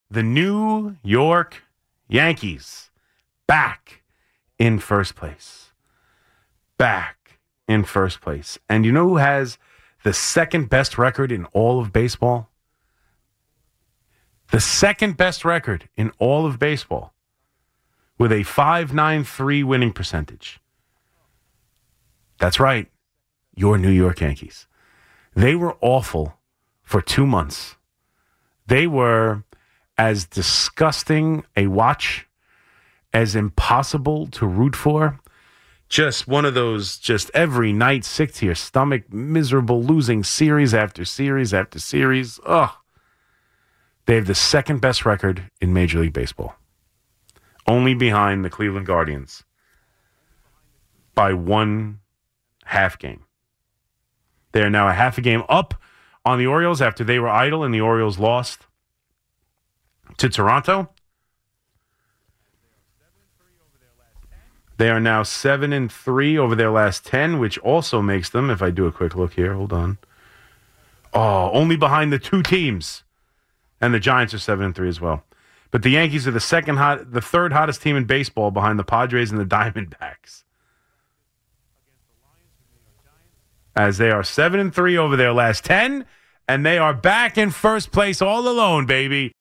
the New York Yankees back in first place. Back in first place. And you know who has the second best record in all of baseball? The second best record in all of baseball with a .593 winning percentage. That's right. Your New York Yankees. They were awful for 2 months. They were as disgusting a watch, as impossible to root for. Just one of those, just every night, sick to your stomach, miserable, losing series after series after series. Ugh. They have the second best record in Major League Baseball. Only behind the Cleveland Guardians by 1 half game. They are now a half a game up on the Orioles after they were idle and the Orioles lost to Toronto. They are now 7-3 over their last 10, which also makes them, if I do a quick look here, hold on. Oh, only behind the 2 teams. And the Giants are 7-3 as well. But the Yankees are the third hottest team in baseball behind the Padres and the Diamondbacks. As they are 7-3 over their last 10, and they are back in first place all alone, baby.